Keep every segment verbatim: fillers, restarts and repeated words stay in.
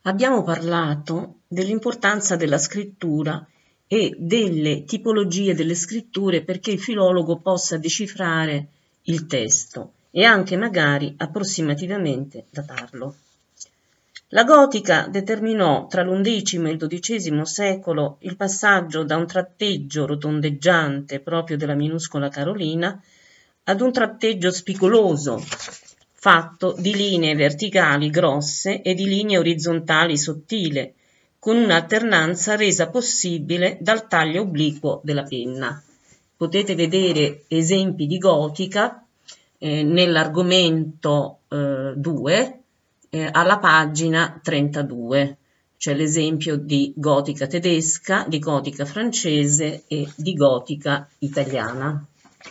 Abbiamo parlato dell'importanza della scrittura e delle tipologie delle scritture perché il filologo possa decifrare il testo e anche magari approssimativamente datarlo. La gotica determinò tra l'undicesimo e il dodicesimo secolo il passaggio da un tratteggio rotondeggiante proprio della minuscola carolina ad un tratteggio spigoloso, fatto di linee verticali grosse e di linee orizzontali sottili, con un'alternanza resa possibile dal taglio obliquo della penna. Potete vedere esempi di gotica eh, nell'argomento eh, due eh, alla pagina trentadue. C'è l'esempio di gotica tedesca, di gotica francese e di gotica italiana.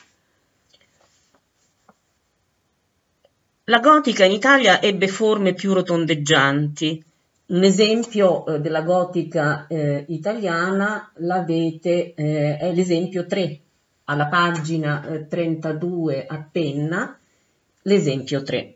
La gotica in Italia ebbe forme più rotondeggianti. Un esempio eh, della gotica eh, italiana l'avete, eh, è l'esempio tre, alla pagina eh, trentadue a penna, l'esempio tre.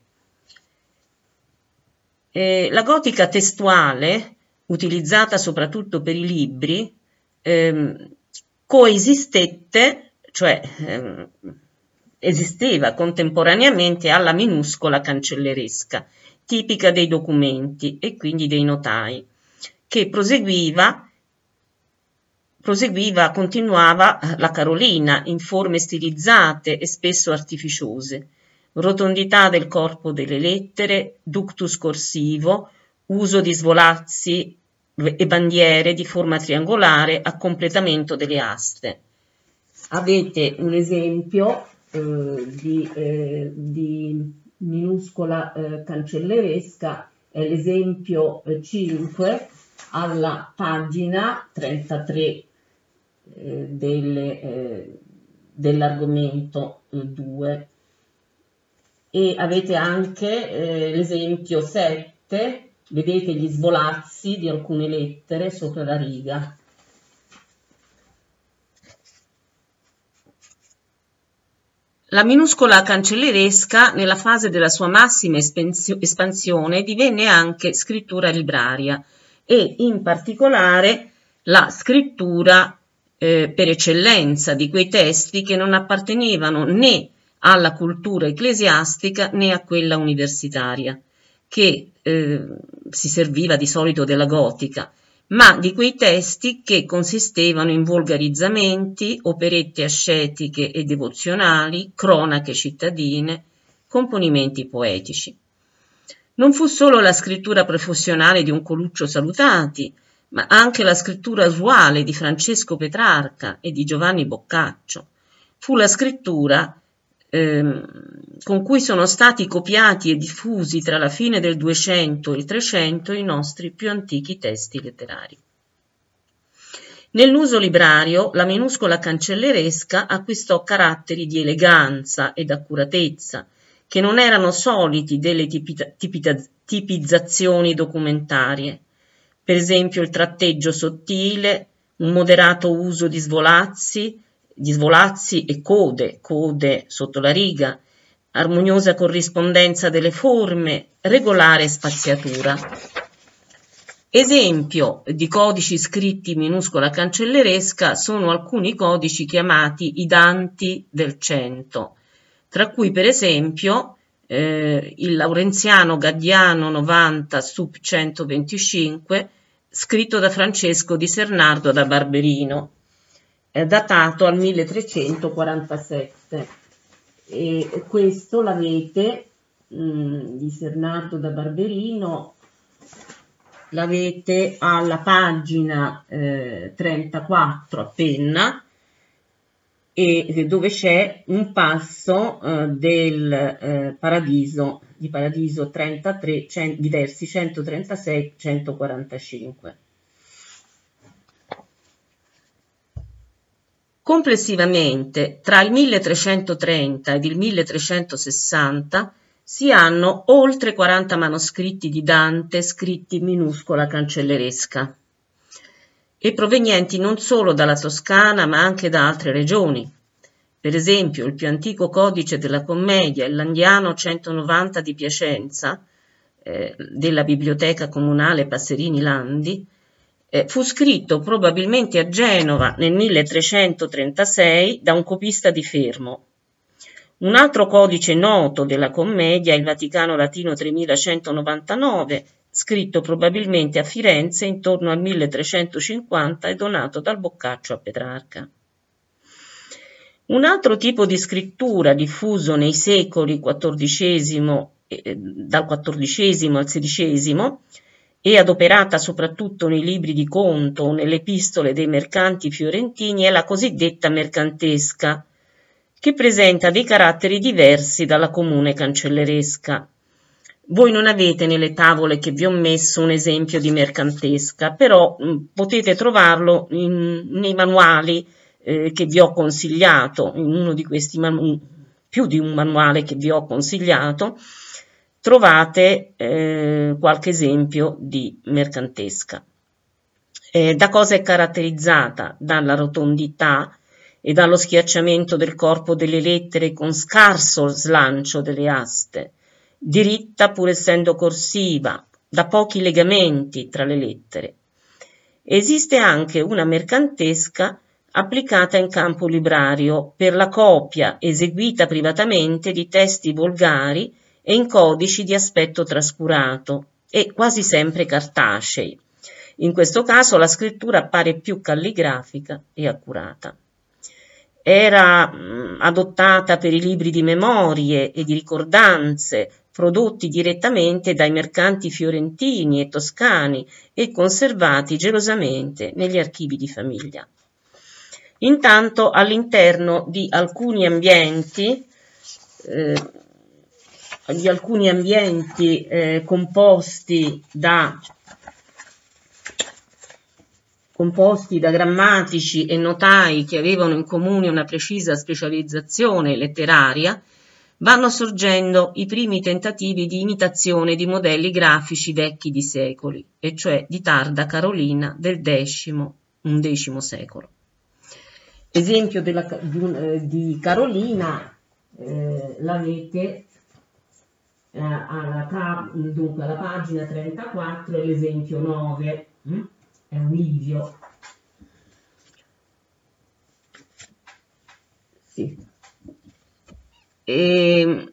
Eh, la gotica testuale, utilizzata soprattutto per i libri, ehm, coesistette, cioè ehm, esisteva contemporaneamente alla minuscola cancelleresca, tipica dei documenti e quindi dei notai, che proseguiva, proseguiva, continuava la carolina in forme stilizzate e spesso artificiose, rotondità del corpo delle lettere, ductus corsivo, uso di svolazzi e bandiere di forma triangolare a completamento delle aste. Avete un esempio eh, di, eh, di minuscola eh, cancelleresca, è l'esempio eh, cinque alla pagina trentatré eh, delle, eh, dell'argomento due. E avete anche eh, l'esempio sette, vedete gli svolazzi di alcune lettere sopra la riga. La minuscola cancelleresca, nella fase della sua massima espansione, divenne anche scrittura libraria e in particolare la scrittura eh, per eccellenza di quei testi che non appartenevano né alla cultura ecclesiastica né a quella universitaria, che eh, si serviva di solito della gotica, ma di quei testi che consistevano in volgarizzamenti, operette ascetiche e devozionali, cronache cittadine, componimenti poetici. Non fu solo la scrittura professionale di un Coluccio Salutati, ma anche la scrittura usuale di Francesco Petrarca e di Giovanni Boccaccio. Fu la scrittura ehm, con cui sono stati copiati e diffusi tra la fine del duecento e il trecento i nostri più antichi testi letterari. Nell'uso librario, la minuscola cancelleresca acquistò caratteri di eleganza ed accuratezza, che non erano soliti delle tipita, tipita, tipizzazioni documentarie. Per esempio il tratteggio sottile, un moderato uso di svolazzi, di svolazzi e code, code sotto la riga, armoniosa corrispondenza delle forme, regolare spaziatura. Esempio di codici scritti in minuscola cancelleresca sono alcuni codici chiamati i Danti del Cento, tra cui per esempio eh, il Laurenziano Gaddiano novanta sub centoventicinque, scritto da Francesco di Sernardo da Barberino, eh, datato al milletrecentoquarantasette. E questo l'avete di Sernardo da Barberino, l'avete alla pagina eh, trentaquattro a penna, e dove c'è un passo eh, del eh, Paradiso, di Paradiso trentatré, cent, di versi centotrentasei centoquarantacinque. Complessivamente, tra il milletrecentotrenta ed il milletrecentosessanta si hanno oltre quaranta manoscritti di Dante scritti in minuscola cancelleresca e provenienti non solo dalla Toscana ma anche da altre regioni. Per esempio, il più antico codice della commedia, il Landiano centonovanta di Piacenza, eh, della Biblioteca Comunale Passerini Landi, eh, fu scritto probabilmente a Genova nel milletrecentotrentasei da un copista di Fermo. Un altro codice noto della commedia è il Vaticano Latino tremilacentonovantanove, scritto probabilmente a Firenze intorno al milletrecentocinquanta e donato dal Boccaccio a Petrarca. Un altro tipo di scrittura diffuso nei secoli quattordicesimo, eh, dal quattordicesimo al sedicesimo e adoperata soprattutto nei libri di conto o nelle epistole dei mercanti fiorentini è la cosiddetta mercantesca, che presenta dei caratteri diversi dalla comune cancelleresca. Voi non avete nelle tavole che vi ho messo un esempio di mercantesca, però mh, potete trovarlo in, nei manuali eh, che vi ho consigliato, in uno di questi manu- più di un manuale che vi ho consigliato, trovate eh, qualche esempio di mercantesca. Eh, da cosa è caratterizzata? Dalla rotondità e dallo schiacciamento del corpo delle lettere con scarso slancio delle aste, diritta pur essendo corsiva, da pochi legamenti tra le lettere. Esiste anche una mercantesca applicata in campo librario per la copia eseguita privatamente di testi volgari e in codici di aspetto trascurato e quasi sempre cartacei. In questo caso la scrittura appare più calligrafica e accurata. Era mh, adottata per i libri di memorie e di ricordanze prodotti direttamente dai mercanti fiorentini e toscani e conservati gelosamente negli archivi di famiglia. Intanto all'interno di alcuni ambienti, eh, di alcuni ambienti eh, composti da composti da grammatici e notai che avevano in comune una precisa specializzazione letteraria, vanno sorgendo i primi tentativi di imitazione di modelli grafici vecchi di secoli, e cioè di tarda Carolina del Decimo, undicesimo secolo. Esempio della, di, di Carolina eh, l'avete eh, alla, dunque, alla pagina trentaquattro e l'esempio nove. Hm? È un livio. Sì. E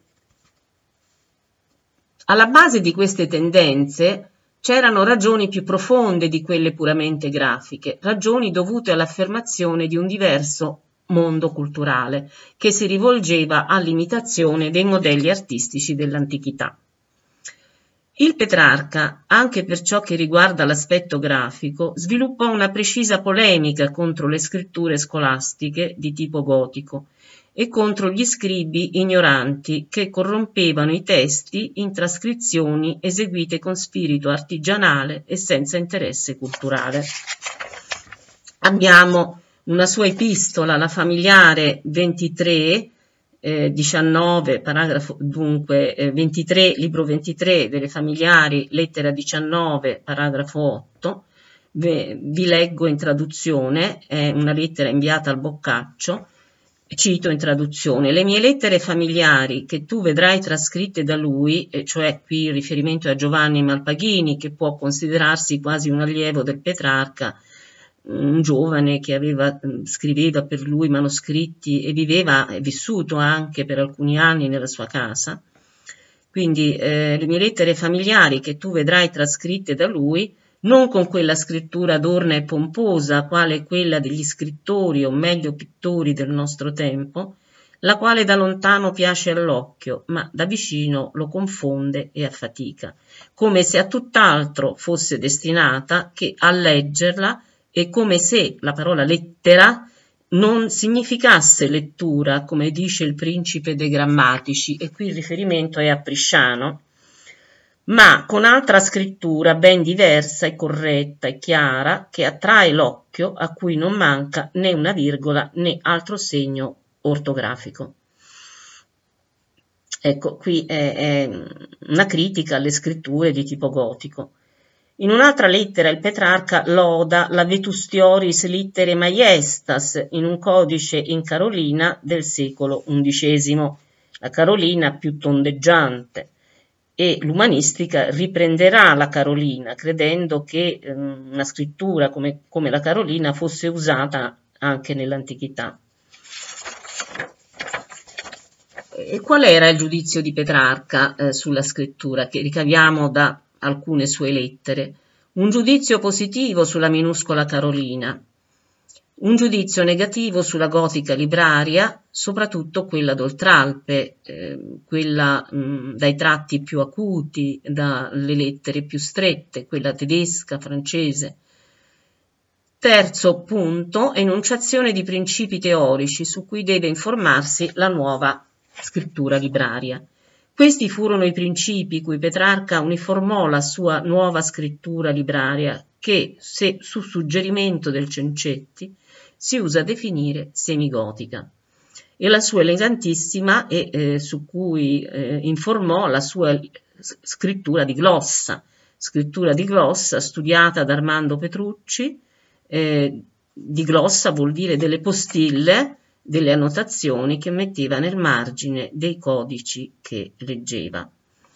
alla base di queste tendenze c'erano ragioni più profonde di quelle puramente grafiche, ragioni dovute all'affermazione di un diverso mondo culturale che si rivolgeva all'imitazione dei modelli artistici dell'antichità. Il Petrarca, anche per ciò che riguarda l'aspetto grafico, sviluppò una precisa polemica contro le scritture scolastiche di tipo gotico e contro gli scribi ignoranti che corrompevano i testi in trascrizioni eseguite con spirito artigianale e senza interesse culturale. Abbiamo una sua epistola, la Familiare ventitré, eh, diciannove, paragrafo, dunque eh, ventitré, libro ventitré delle Familiari, lettera diciannove, paragrafo otto, vi, vi leggo in traduzione, è una lettera inviata al Boccaccio. Cito in traduzione: le mie lettere familiari che tu vedrai trascritte da lui, e cioè qui il riferimento a Giovanni Malpaghini, che può considerarsi quasi un allievo del Petrarca, un giovane che aveva, scriveva per lui manoscritti e viveva, è vissuto anche per alcuni anni nella sua casa. Quindi eh, le mie lettere familiari che tu vedrai trascritte da lui, non con quella scrittura adorna e pomposa, quale quella degli scrittori o meglio pittori del nostro tempo, la quale da lontano piace all'occhio, ma da vicino lo confonde e affatica, come se a tutt'altro fosse destinata che a leggerla e come se la parola lettera non significasse lettura, come dice il principe dei grammatici, e qui il riferimento è a Prisciano, ma con altra scrittura ben diversa e corretta e chiara che attrae l'occhio, a cui non manca né una virgola né altro segno ortografico. Ecco, qui è, è una critica alle scritture di tipo gotico. In un'altra lettera il Petrarca loda la Vetustioris Littere Maiestas in un codice in Carolina del secolo undicesimo, la Carolina più tondeggiante. e l'umanistica riprenderà la Carolina, credendo che eh, una scrittura come, come la Carolina fosse usata anche nell'antichità. E qual era il giudizio di Petrarca eh, sulla scrittura, che ricaviamo da alcune sue lettere? Un giudizio positivo sulla minuscola Carolina, un giudizio negativo sulla gotica libraria, soprattutto quella d'Oltralpe, eh, quella mh, dai tratti più acuti, dalle lettere più strette, quella tedesca, francese. Terzo punto, enunciazione di principi teorici su cui deve informarsi la nuova scrittura libraria. Questi furono i principi cui Petrarca uniformò la sua nuova scrittura libraria, che, se su suggerimento del Cencetti, si usa definire semigotica, e la sua elegantissima e eh, su cui eh, informò la sua scrittura di glossa, scrittura di glossa studiata da Armando Petrucci. Eh, di glossa vuol dire delle postille, delle annotazioni che metteva nel margine dei codici che leggeva.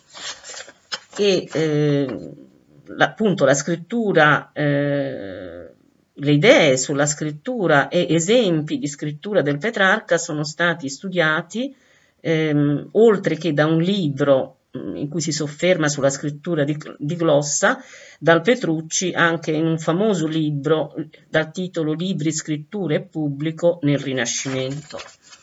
E eh, appunto la scrittura, eh, le idee sulla scrittura e esempi di scrittura del Petrarca sono stati studiati ehm, oltre che da un libro in cui si sofferma sulla scrittura di, di glossa, dal Petrucci, anche in un famoso libro dal titolo Libri, scritture e pubblico nel Rinascimento.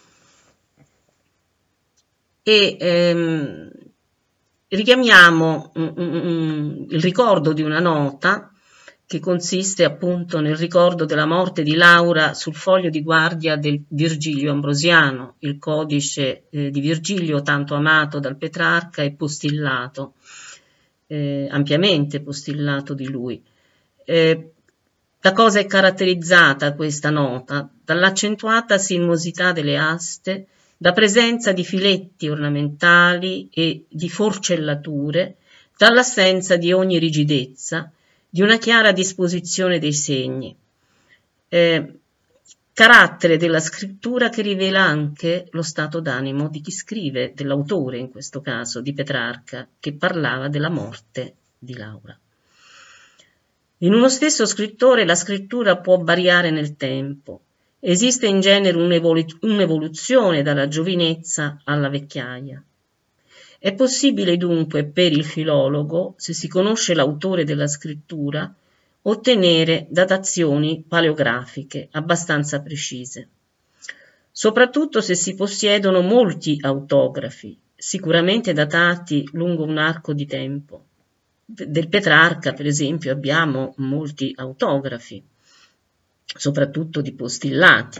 E ehm, richiamiamo mm, mm, il ricordo di una nota che consiste appunto nel ricordo della morte di Laura sul foglio di guardia del Virgilio Ambrosiano, il codice eh, di Virgilio tanto amato dal Petrarca e postillato, eh, ampiamente postillato di lui. Eh, da cosa è caratterizzata questa nota? Dall'accentuata sinuosità delle aste, da presenza di filetti ornamentali e di forcellature, dall'assenza di ogni rigidezza, di una chiara disposizione dei segni. Eh, carattere della scrittura che rivela anche lo stato d'animo di chi scrive, dell'autore in questo caso, di Petrarca, che parlava della morte di Laura. In uno stesso scrittore la scrittura può variare nel tempo. Esiste in genere un'evoluzione dalla giovinezza alla vecchiaia. È possibile dunque per il filologo, se si conosce l'autore della scrittura, ottenere datazioni paleografiche abbastanza precise, soprattutto se si possiedono molti autografi, sicuramente datati lungo un arco di tempo. Del Petrarca, per esempio, abbiamo molti autografi, soprattutto di postillati,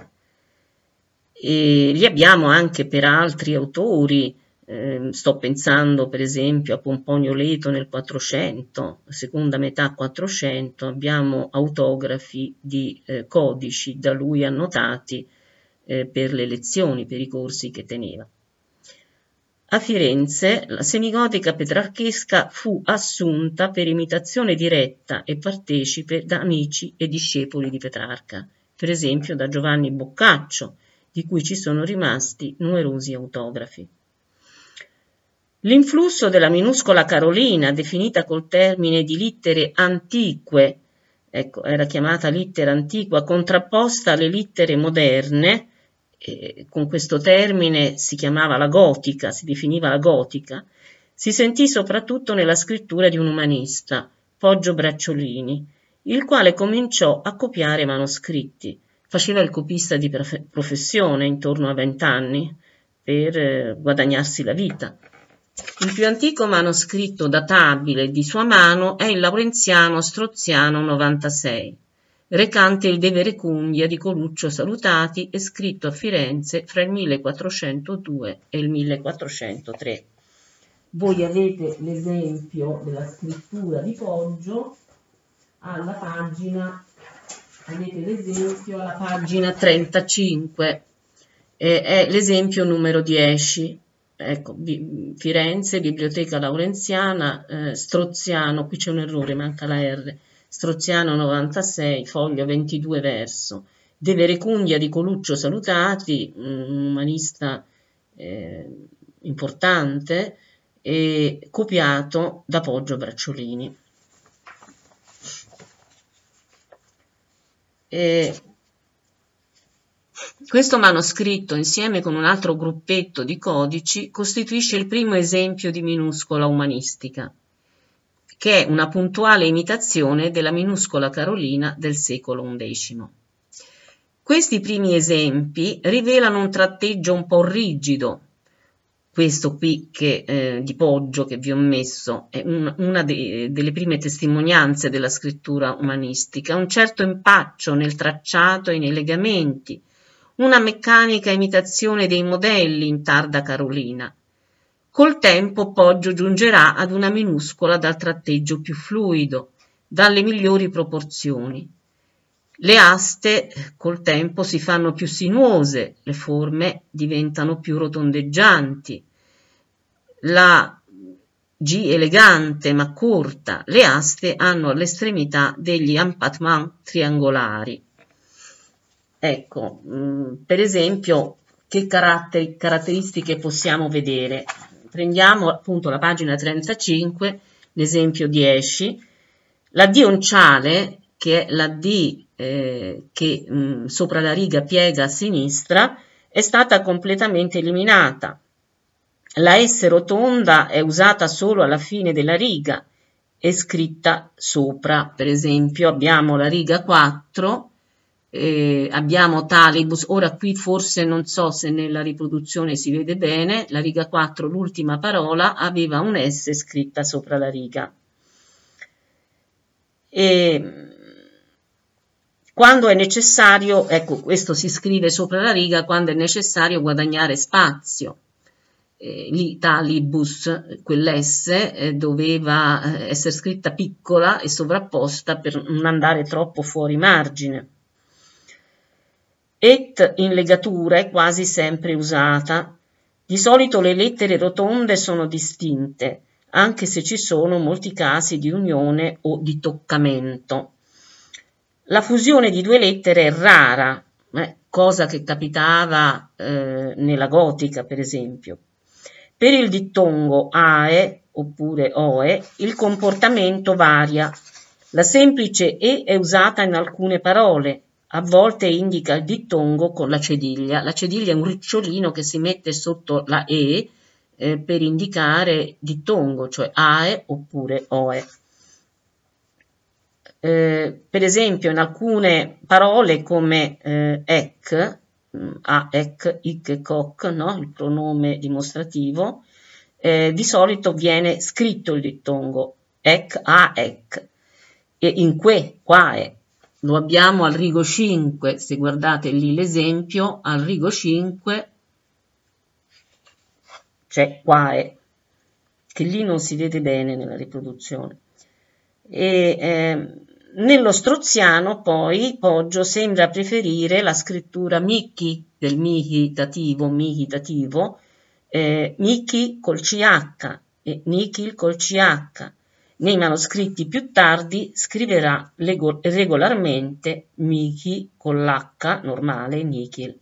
e li abbiamo anche per altri autori. Eh, sto pensando per esempio a Pomponio Leto nel quattrocento, seconda metà quattrocento, abbiamo autografi di eh, codici da lui annotati eh, per le lezioni, per i corsi che teneva. A Firenze la semigotica petrarchesca fu assunta per imitazione diretta e partecipe da amici e discepoli di Petrarca, per esempio da Giovanni Boccaccio, di cui ci sono rimasti numerosi autografi. L'influsso della minuscola Carolina, definita col termine di littere antique, ecco, era chiamata littera antiqua, contrapposta alle littere moderne, eh, con questo termine si chiamava la gotica, si definiva la gotica, si sentì soprattutto nella scrittura di un umanista, Poggio Bracciolini, il quale cominciò a copiare manoscritti. Faceva il copista di professione intorno a vent'anni per eh, guadagnarsi la vita. Il più antico manoscritto databile di sua mano è il Laurenziano Stroziano novantasei, recante il De Verecundia di Coluccio Salutati e scritto a Firenze fra il millequattrocentodue e il millequattrocentotre. Voi avete l'esempio della scrittura di Poggio alla pagina, avete l'esempio alla pagina trentacinque, eh, è l'esempio numero dieci. Ecco, Firenze, Biblioteca Laurenziana, eh, Stroziano, qui c'è un errore, manca la R, Stroziano novantasei, foglio ventidue verso, De Verecundia di Coluccio Salutati, un umanista eh, importante, e copiato da Poggio Bracciolini. E questo manoscritto, insieme con un altro gruppetto di codici, costituisce il primo esempio di minuscola umanistica, che è una puntuale imitazione della minuscola carolina del secolo undicesimo. Questi primi esempi rivelano un tratteggio un po' rigido. Questo qui che, eh, di Poggio che vi ho messo è un, una de, delle prime testimonianze della scrittura umanistica, un certo impaccio nel tracciato e nei legamenti, una meccanica imitazione dei modelli in tarda carolina. Col tempo Poggio giungerà ad una minuscola dal tratteggio più fluido, dalle migliori proporzioni. Le aste col tempo si fanno più sinuose, le forme diventano più rotondeggianti, la G elegante ma corta, le aste hanno all'estremità degli empattements triangolari. Ecco, mh, per esempio, che caratteri, caratteristiche possiamo vedere? Prendiamo appunto la pagina trentacinque, l'esempio dieci, la D onciale, che è la D eh, che mh, sopra la riga piega a sinistra, è stata completamente eliminata. La S rotonda è usata solo alla fine della riga, è scritta sopra. Per esempio abbiamo la riga quattro, eh, abbiamo talibus, ora qui forse non so se nella riproduzione si vede bene, la riga quattro, l'ultima parola, aveva un S scritta sopra la riga. E quando è necessario, ecco, questo si scrive sopra la riga quando è necessario guadagnare spazio. Eh, lì talibus, quell'S eh, doveva eh, essere scritta piccola e sovrapposta per non andare troppo fuori margine. Et in legatura è quasi sempre usata. Di solito le lettere rotonde sono distinte, anche se ci sono molti casi di unione o di toccamento. La fusione di due lettere è rara, eh, cosa che capitava eh, nella gotica, per esempio. Per il dittongo ae oppure oe il comportamento varia. La semplice e è usata in alcune parole, a volte indica il dittongo con la cediglia. La cediglia è un ricciolino che si mette sotto la e eh, per indicare dittongo, cioè ae oppure oe. Eh, per esempio in alcune parole come eh, ec, a, ec, ic e coc, no? Il pronome dimostrativo, eh, di solito viene scritto il dittongo ec, a, ec, e in que, quae, lo abbiamo al rigo cinque, se guardate lì l'esempio, al rigo cinque c'è quae, che lì non si vede bene nella riproduzione. E, eh, nello stroziano poi Poggio sembra preferire la scrittura michi del mihi dativo, mihi dativo, eh, michi col ch e nichil col ch. Nei manoscritti più tardi scriverà regolarmente michi con l'h normale, nichil.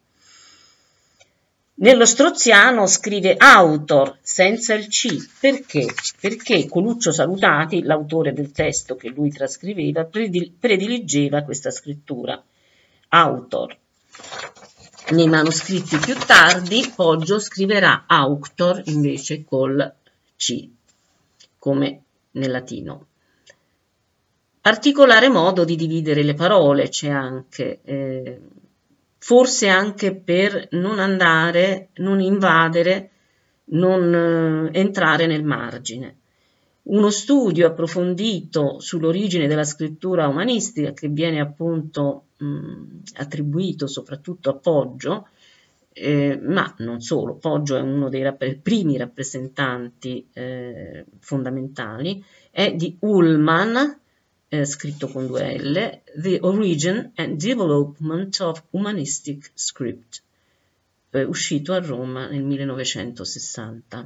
Nello stroziano scrive autor senza il C. Perché? Perché Coluccio Salutati, l'autore del testo che lui trascriveva, prediligeva questa scrittura. Autor. Nei manoscritti più tardi Poggio scriverà auctor invece col C, come nel latino. Particolare modo di dividere le parole c'è anche. Eh, forse anche per non andare, non invadere, non eh, entrare nel margine. Uno studio approfondito sull'origine della scrittura umanistica, che viene appunto mh, attribuito soprattutto a Poggio, eh, ma non solo, Poggio è uno dei rapp- primi rappresentanti eh, fondamentali, è di Ullmann, Eh, scritto con due L, The Origin and Development of Humanistic Script, eh, uscito a Roma nel millenovecentosessanta.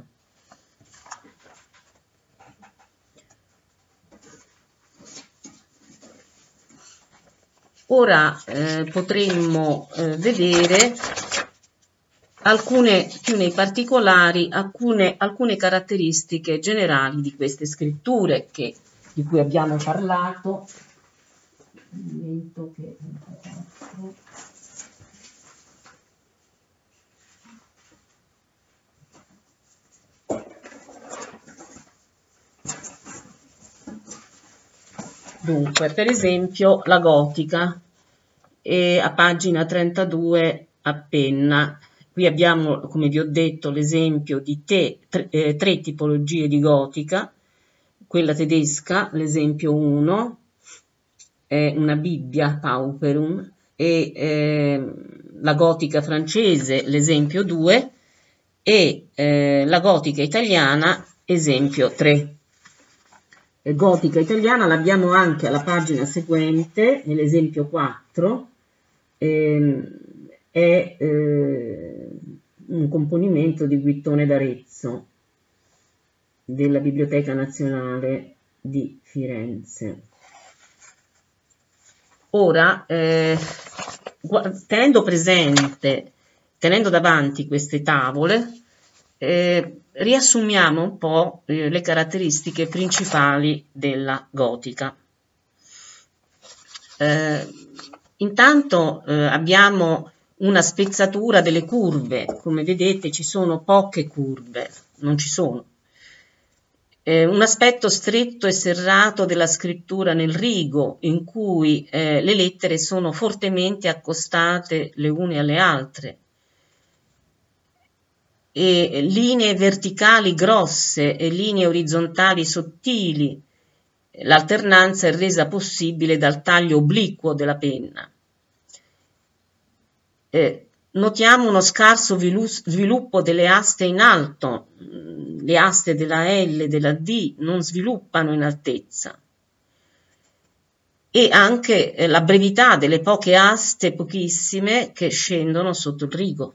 Ora eh, potremmo eh, vedere alcune più nei particolari, alcune, alcune caratteristiche generali di queste scritture che, di cui abbiamo parlato. Un momento che... Dunque, per esempio, la gotica, e a pagina trentadue appena. Qui abbiamo, come vi ho detto, l'esempio di te, tre, eh, tre tipologie di gotica. Quella tedesca, l'esempio uno, è una Bibbia Pauperum, e eh, la gotica francese, l'esempio due, e eh, la gotica italiana, esempio tre. Gotica italiana l'abbiamo anche alla pagina seguente, nell'esempio quattro, ehm, è eh, un componimento di Guittone d'Arezzo della Biblioteca Nazionale di Firenze. Ora, eh, tenendo presente, tenendo davanti queste tavole, eh, riassumiamo un po' eh, le caratteristiche principali della gotica. Eh, intanto eh, abbiamo una spezzatura delle curve, come vedete ci sono poche curve, non ci sono. Eh, un aspetto stretto e serrato della scrittura nel rigo, in cui eh, le lettere sono fortemente accostate le une alle altre, e linee verticali grosse e linee orizzontali sottili. L'alternanza è resa possibile dal taglio obliquo della penna. Eh, notiamo uno scarso sviluppo delle aste in alto. Le aste della L e della D non sviluppano in altezza. E anche eh, la brevità delle poche aste, pochissime, che scendono sotto il rigo.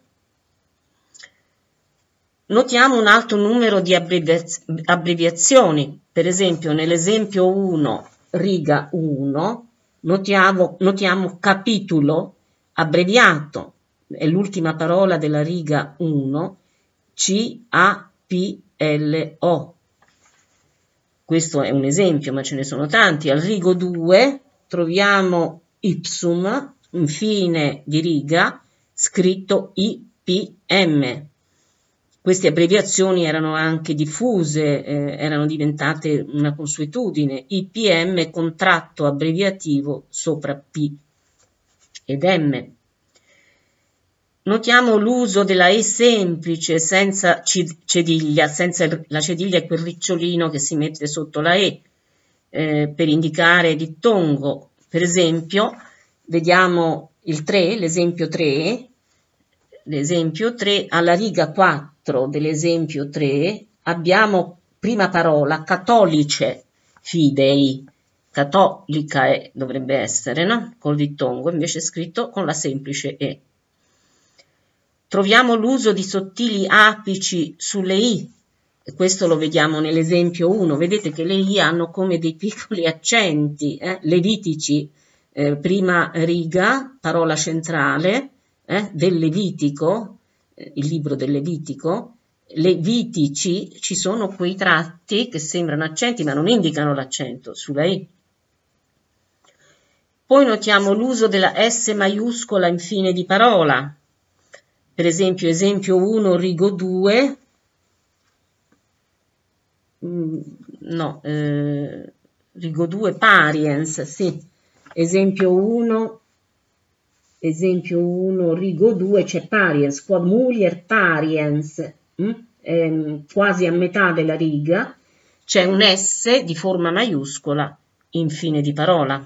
Notiamo un alto numero di abbreviaz- abbreviazioni, per esempio nell'esempio uno, riga uno, notiamo, notiamo capitolo abbreviato, è l'ultima parola della riga uno, C A P L O. Questo è un esempio, ma ce ne sono tanti. Al rigo due troviamo ipsum, infine di riga, scritto I P M. Queste abbreviazioni erano anche diffuse, eh, erano diventate una consuetudine. I P M contratto abbreviativo sopra P ed M. Notiamo l'uso della E semplice senza cediglia, senza la cediglia è quel ricciolino che si mette sotto la E eh, per indicare dittongo. Per esempio, vediamo il tre, l'esempio tre, l'esempio tre, alla riga quattro dell'esempio tre abbiamo prima parola cattolice fidei, cattolica è, dovrebbe essere, no? Col dittongo, invece è scritto con la semplice E. Troviamo l'uso di sottili apici sulle I, e questo lo vediamo nell'esempio uno, vedete che le I hanno come dei piccoli accenti, eh? Levitici, eh, prima riga, parola centrale, Eh, del Levitico, eh, il libro del Levitico, levitici, ci sono quei tratti che sembrano accenti ma non indicano l'accento sulla I. Poi notiamo l'uso della S maiuscola in fine di parola, per esempio esempio uno rigo due, mm, no, eh, rigo due pariens, sì, esempio uno Esempio uno, rigo due, c'è pariens, quod mulier pariens, hm? ehm, quasi a metà della riga, c'è un S di forma maiuscola in fine di parola.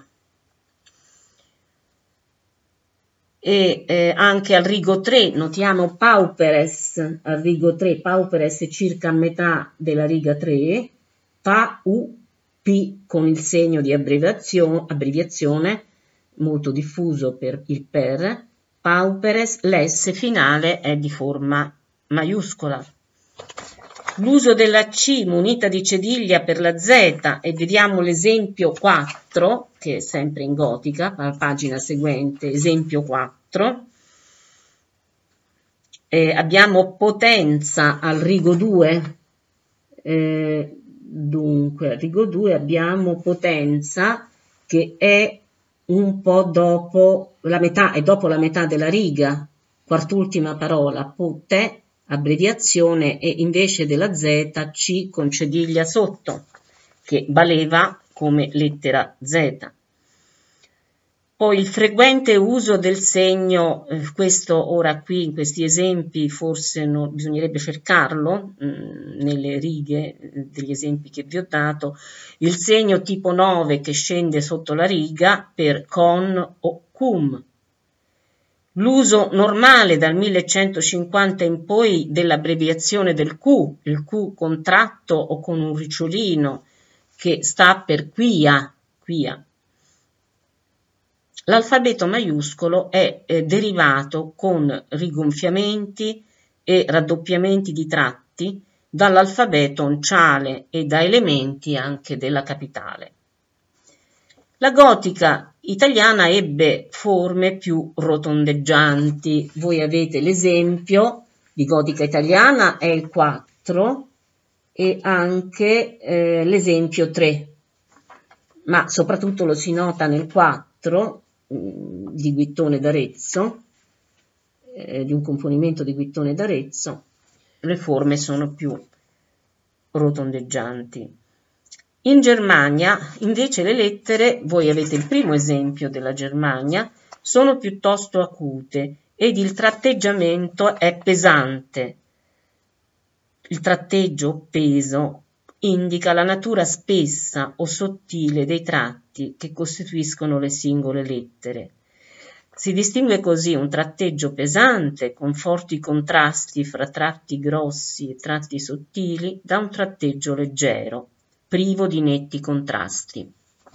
E eh, anche al rigo tre notiamo pauperes, al rigo tre, pauperes è circa a metà della riga tre, pa, u, p con il segno di abbreviazione, abbreviazione molto diffuso per il per, pauperes, l'S finale è di forma maiuscola. L'uso della C munita di cediglia per la Z, e vediamo l'esempio quattro, che è sempre in gotica, alla pagina seguente, esempio quattro. Eh, abbiamo potenza al rigo due, eh, dunque al rigo due abbiamo potenza che è un po' dopo la metà, è dopo la metà della riga, quart'ultima parola, pote, abbreviazione, e invece della Z C con cediglia sotto, che valeva come lettera Z. Poi il frequente uso del segno, eh, questo ora qui in questi esempi forse non, bisognerebbe cercarlo mh, nelle righe eh, degli esempi che vi ho dato, il segno tipo nove che scende sotto la riga per con o cum. L'uso normale dal millecentocinquanta in poi dell'abbreviazione del Q, il Q contratto o con un ricciolino che sta per quia, quia. L'alfabeto maiuscolo è eh, derivato con rigonfiamenti e raddoppiamenti di tratti dall'alfabeto unciale e da elementi anche della capitale. La gotica italiana ebbe forme più rotondeggianti. Voi avete l'esempio di gotica italiana, è il quattro, e anche eh, l'esempio tre, ma soprattutto lo si nota nel quattro, di Guittone d'Arezzo, eh, di un componimento di Guittone d'Arezzo, le forme sono più rotondeggianti. In Germania, invece, le lettere, voi avete il primo esempio della Germania, sono piuttosto acute ed il tratteggiamento è pesante. Il tratteggio, peso, indica la natura spessa o sottile dei tratti che costituiscono le singole lettere. Si distingue così un tratteggio pesante con forti contrasti fra tratti grossi e tratti sottili da un tratteggio leggero, privo di netti contrasti.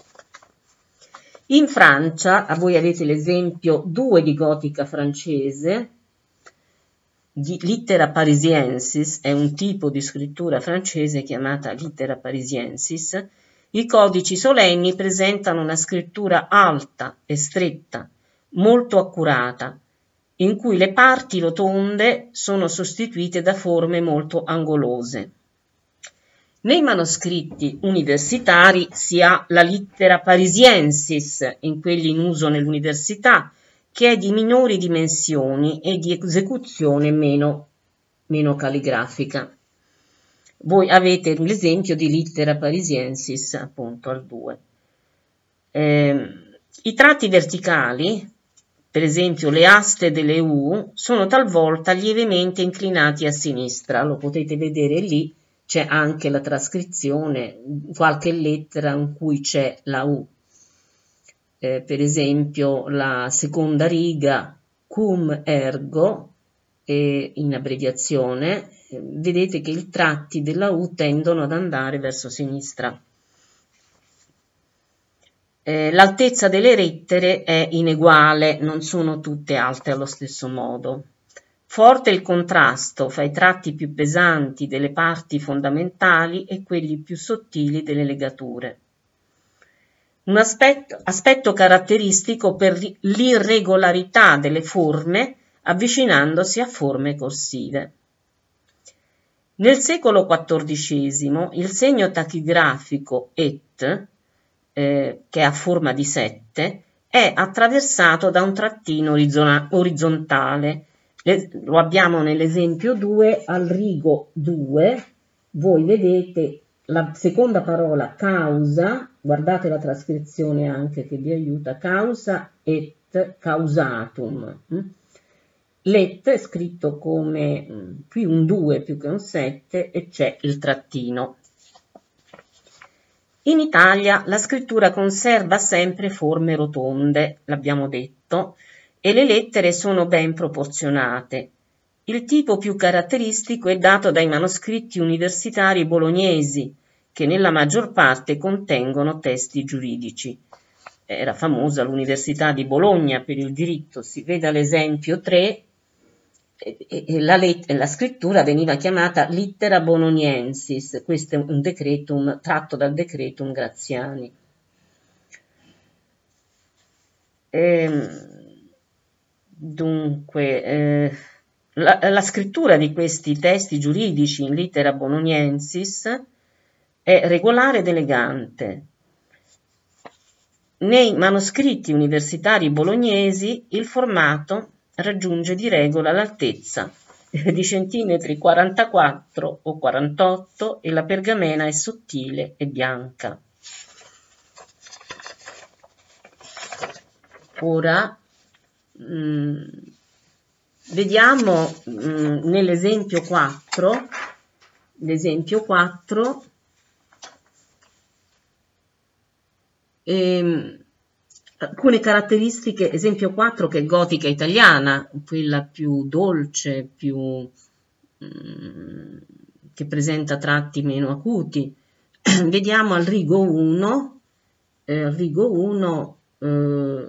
In Francia, a voi avete l'esempio due di gotica francese, di littera parisiensis, è un tipo di scrittura francese chiamata littera parisiensis. I codici solenni presentano una scrittura alta e stretta, molto accurata, in cui le parti rotonde sono sostituite da forme molto angolose. Nei manoscritti universitari si ha la littera parisiensis, in quelli in uso nell'università, che è di minori dimensioni e di esecuzione meno, meno calligrafica. Voi avete l'esempio di littera parisiensis appunto al due. Eh, I tratti verticali, per esempio le aste delle U, sono talvolta lievemente inclinati a sinistra, lo potete vedere lì, c'è anche la trascrizione, qualche lettera in cui c'è la U. Eh, per esempio la seconda riga cum ergo, eh, in abbreviazione, eh, vedete che i tratti della U tendono ad andare verso sinistra. Eh, l'altezza delle lettere è ineguale, non sono tutte alte allo stesso modo. Forte il contrasto fra i tratti più pesanti delle parti fondamentali e quelli più sottili delle legature. Un aspetto, aspetto caratteristico per l'irregolarità delle forme avvicinandosi a forme corsive. Nel secolo quattordicesimo il segno tachigrafico et, eh, che ha forma di sette, è attraversato da un trattino orizzontale. Le, lo abbiamo nell'esempio due, al rigo due, voi vedete la seconda parola causa, guardate la trascrizione anche che vi aiuta, causa et causatum. Let è scritto come qui un due più che un sette e c'è il trattino. In Italia la scrittura conserva sempre forme rotonde, l'abbiamo detto, e le lettere sono ben proporzionate. Il tipo più caratteristico è dato dai manoscritti universitari bolognesi, che nella maggior parte contengono testi giuridici. Era famosa l'Università di Bologna per il diritto, si veda l'esempio tre, e, e la, la scrittura veniva chiamata littera bologniensis, questo è un decretum tratto dal decretum Graziani. Ehm, dunque, eh, la, la scrittura di questi testi giuridici in littera bononiensis è regolare ed elegante. Nei manoscritti universitari bolognesi il formato raggiunge di regola l'altezza di centimetri quarantaquattro o quarantotto e la pergamena è sottile e bianca. Ora mh, vediamo mh, nell'esempio quattro, l'esempio quattro, ehm, alcune caratteristiche, esempio quattro che è gotica italiana, quella più dolce, più mh, che presenta tratti meno acuti. Vediamo al rigo uno, eh, al rigo uno eh,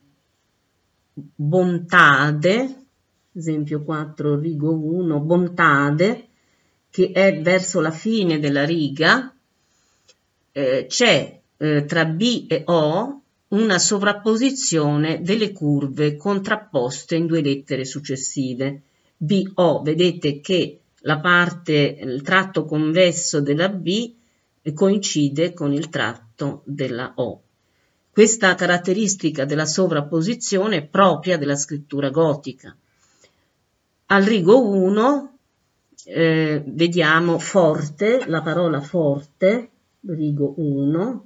bontade, esempio quattro, rigo uno, bontade, che è verso la fine della riga, eh, c'è eh, tra B e O una sovrapposizione delle curve contrapposte in due lettere successive. B O, vedete che la parte, il tratto convesso della B coincide con il tratto della O. Questa caratteristica della sovrapposizione è propria della scrittura gotica. Al rigo uno eh, vediamo forte, la parola forte, rigo uno,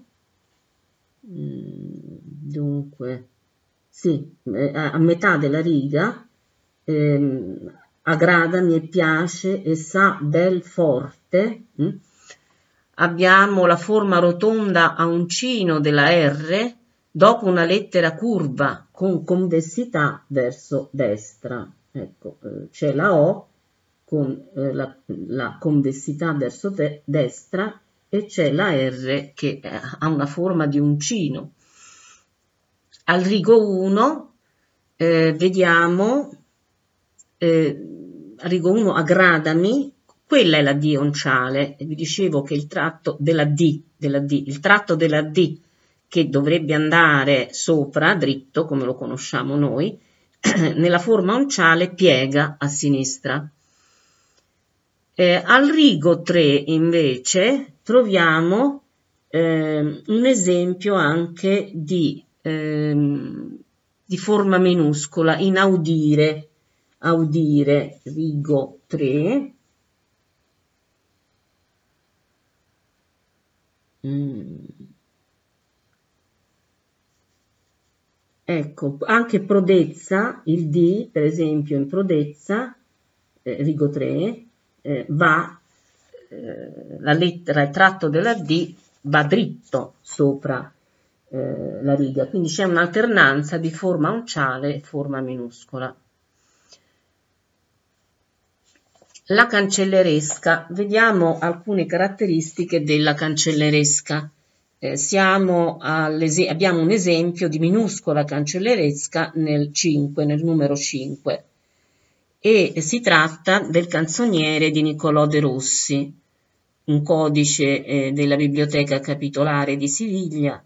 dunque, sì, a metà della riga, eh, aggrada, mi piace e sa bel forte. Hm? Abbiamo la forma rotonda a uncino della R dopo una lettera curva con convessità verso destra. Ecco, eh, c'è la O con eh, la, la convessità verso de destra e c'è la R che eh, ha una forma di uncino. Al rigo uno eh, vediamo, eh, al rigo uno aggradami, quella è la D onciale, e vi dicevo che il tratto della D, della D, il tratto della D che dovrebbe andare sopra, dritto, come lo conosciamo noi, nella forma onciale piega a sinistra. Eh, al rigo tre invece troviamo eh, un esempio anche di, eh, di forma minuscola, in audire, audire, rigo tre. Mm. Ecco, anche prodezza, il D, per esempio in prodezza, eh, rigo tre, eh, va, eh, la lettera, il tratto della D va dritto sopra eh, la riga, quindi c'è un'alternanza di forma unciale e forma minuscola. La cancelleresca, vediamo alcune caratteristiche della cancelleresca. Eh, siamo abbiamo un esempio di minuscola cancelleresca nel cinque, nel numero cinque, e si tratta del canzoniere di Niccolò de Rossi, un codice eh, della Biblioteca Capitolare di Siviglia,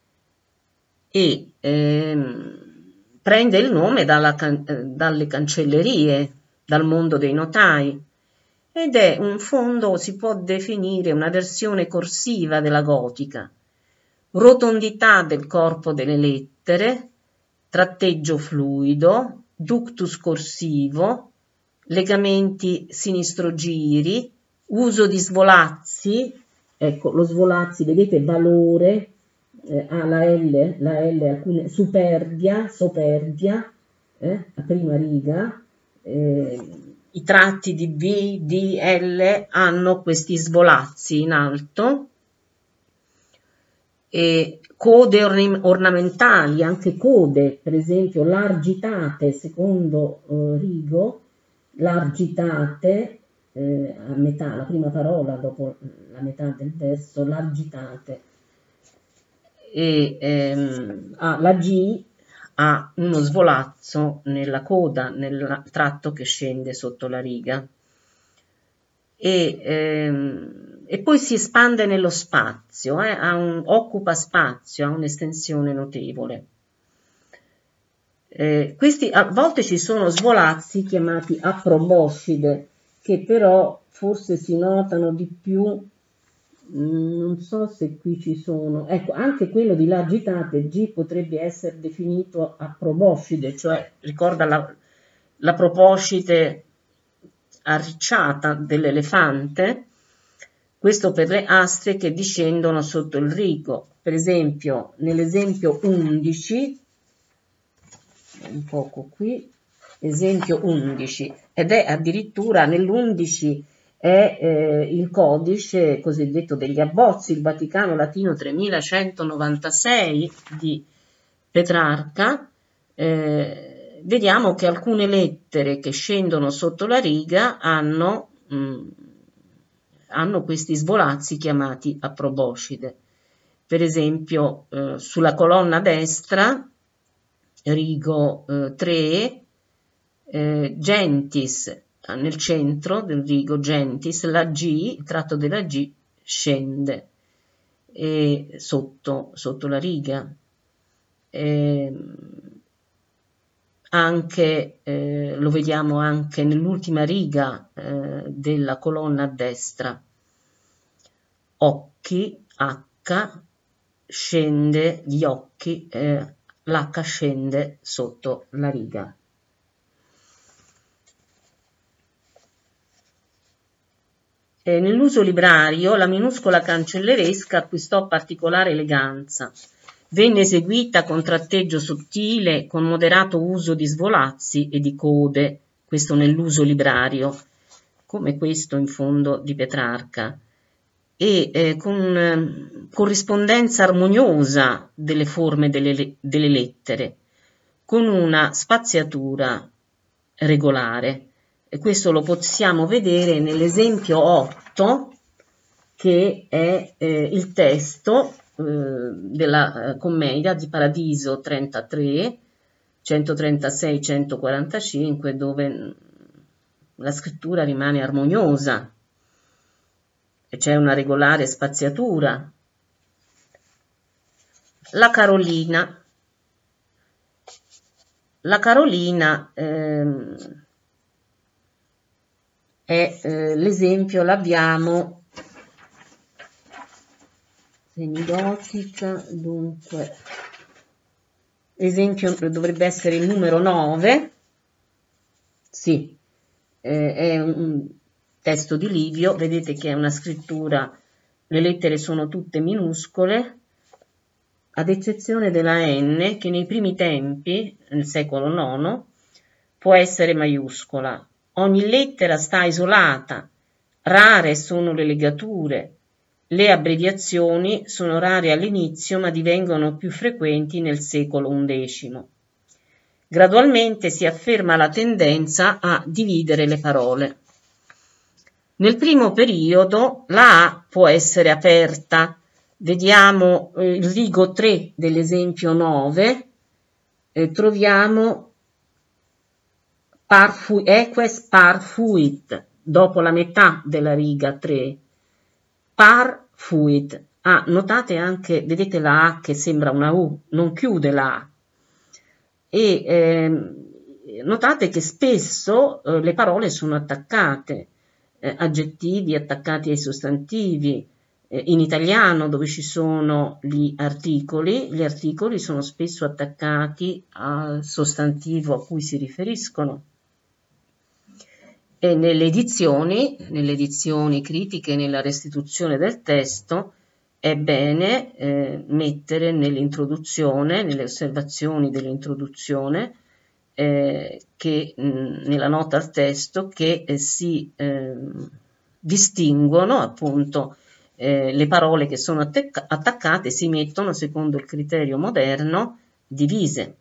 e ehm, prende il nome dalla can eh, dalle cancellerie, dal mondo dei notai, ed è un fondo, si può definire una versione corsiva della gotica. Rotondità del corpo delle lettere, tratteggio fluido, ductus corsivo, legamenti sinistrogiri, uso di svolazzi, ecco lo svolazzi, vedete valore, eh, ha la L, la L alcune, superbia, soperdia, eh, a prima riga, eh, i tratti di B, D, L hanno questi svolazzi in alto, e code ornamentali, anche code, per esempio largitate, secondo eh, rigo, largitate, eh, a metà, la prima parola dopo la metà del verso, largitate, e ehm, ah, la G ha uno svolazzo nella coda, nel tratto che scende sotto la riga, e, ehm, e poi si espande nello spazio, eh, ha un, occupa spazio, ha un'estensione notevole. Eh, questi a volte ci sono svolazzi chiamati aproboscide, che però forse si notano di più, mh, non so se qui ci sono, ecco, anche quello di là agitate, G potrebbe essere definito aproboscide, cioè ricorda la, la proboscide arricciata dell'elefante, questo per le astre che discendono sotto il rigo. Per esempio, nell'esempio undici, un poco qui, esempio undici, ed è addirittura nell'undici è eh, il codice cosiddetto degli abbozzi, il Vaticano Latino tremilacentonovantasei di Petrarca. Eh, vediamo che alcune lettere che scendono sotto la riga hanno, mh, hanno questi svolazzi chiamati aproboscide. Per esempio, eh, sulla colonna destra, rigo eh, tre, eh, gentis, nel centro del rigo gentis, la G, il tratto della G scende e sotto, sotto la riga. Eh, anche, eh, lo vediamo anche nell'ultima riga eh, della colonna a destra. Occhi, H, scende, gli occhi, eh, l'H scende sotto la riga. Eh, nell'uso librario la minuscola cancelleresca acquistò particolare eleganza. Venne eseguita con tratteggio sottile, con moderato uso di svolazzi e di code, questo nell'uso librario, come questo in fondo di Petrarca, e eh, con eh, corrispondenza armoniosa delle forme delle, delle lettere, con una spaziatura regolare. E questo lo possiamo vedere nell'esempio otto, che è eh, il testo eh, della eh, commedia di Paradiso trentatré, centotrentasei centoquarantacinque, dove la scrittura rimane armoniosa e c'è una regolare spaziatura. La Carolina. La Carolina ehm, è eh, l'esempio, l'abbiamo semigotica, dunque l'esempio dovrebbe essere il numero nove, sì, eh, è un testo di Livio, vedete che è una scrittura, le lettere sono tutte minuscole, ad eccezione della N, che nei primi tempi, nel secolo nono, può essere maiuscola. Ogni lettera sta isolata, rare sono le legature, le abbreviazioni sono rare all'inizio ma divengono più frequenti nel secolo undicesimo. Gradualmente si afferma la tendenza a dividere le parole. Nel primo periodo la A può essere aperta. Vediamo eh, il rigo tre dell'esempio nove, eh, troviamo parfu, eques parfuit, dopo la metà della riga tre, parfuit. Ah, notate anche, vedete la A che sembra una U, non chiude la A. E eh, notate che spesso eh, le parole sono attaccate, eh, aggettivi attaccati ai sostantivi. Eh, in italiano, dove ci sono gli articoli, gli articoli sono spesso attaccati al sostantivo a cui si riferiscono. E nelle edizioni, nelle edizioni critiche, nella restituzione del testo, è bene eh, mettere nell'introduzione, nelle osservazioni dell'introduzione, eh, che mh, nella nota al testo, che eh, si eh, distinguono appunto eh, le parole che sono attacca- attaccate, si mettono secondo il criterio moderno divise.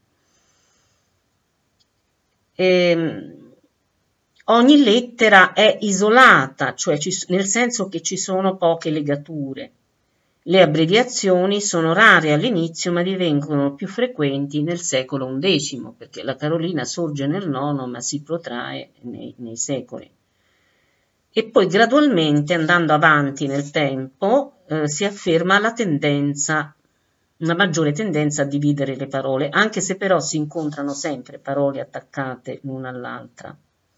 E, ogni lettera è isolata, cioè ci, nel senso che ci sono poche legature. Le abbreviazioni sono rare all'inizio ma divengono più frequenti nel secolo undicesimo, perché la Carolina sorge nel nono ma si protrae nei, nei secoli. E poi gradualmente, andando avanti nel tempo, eh, si afferma la tendenza una maggiore tendenza a dividere le parole, anche se però si incontrano sempre parole attaccate l'una all'altra.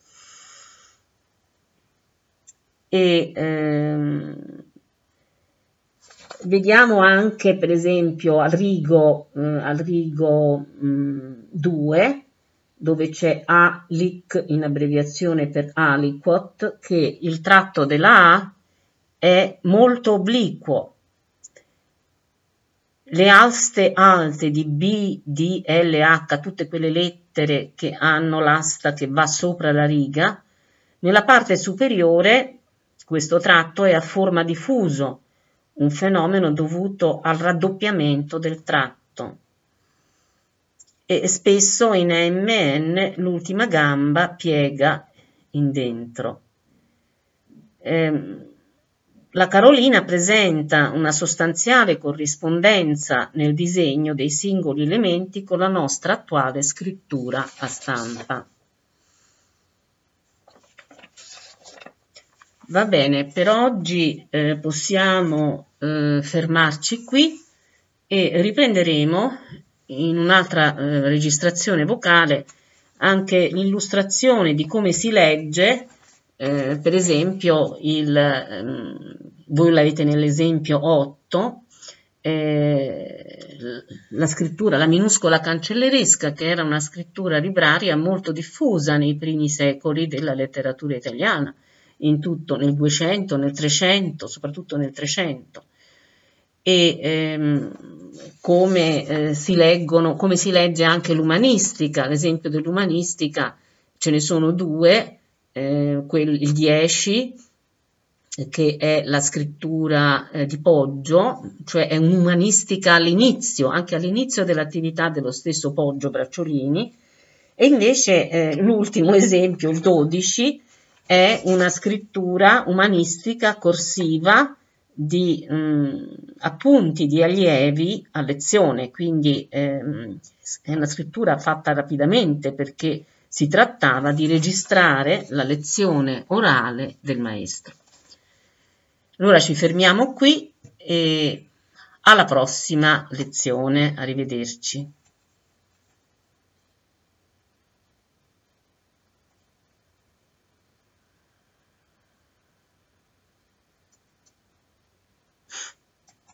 E ehm, vediamo anche, per esempio, al rigo, eh, al rigo due, dove c'è A L I C in abbreviazione per aliquot, che il tratto della A è molto obliquo. Le aste alte di B, D, L, H, tutte quelle lettere che hanno l'asta che va sopra la riga, nella parte superiore questo tratto è a forma di fuso, un fenomeno dovuto al raddoppiamento del tratto. E spesso in M N l'ultima gamba piega in dentro. Eh, la carolina presenta una sostanziale corrispondenza nel disegno dei singoli elementi con la nostra attuale scrittura a stampa. Va bene, per oggi eh, possiamo eh, fermarci qui e riprenderemo in un'altra eh, registrazione vocale anche l'illustrazione di come si legge, eh, per esempio, il, ehm, voi l'avete nell'esempio otto, eh, la scrittura, la minuscola cancelleresca, che era una scrittura libraria molto diffusa nei primi secoli della letteratura italiana, in tutto nel duecento, nel trecento, soprattutto nel trecento. E ehm, come eh, si leggono, come si legge anche l'umanistica. L'esempio dell'umanistica ce ne sono due, eh, quel, il dieci, che è la scrittura eh, di Poggio, cioè è un'umanistica all'inizio, anche all'inizio dell'attività dello stesso Poggio Bracciolini, e invece eh, l'ultimo esempio, il dodici, è una scrittura umanistica corsiva di mh, appunti di allievi a lezione, quindi ehm, è una scrittura fatta rapidamente perché si trattava di registrare la lezione orale del maestro. Allora ci fermiamo qui e alla prossima lezione, arrivederci.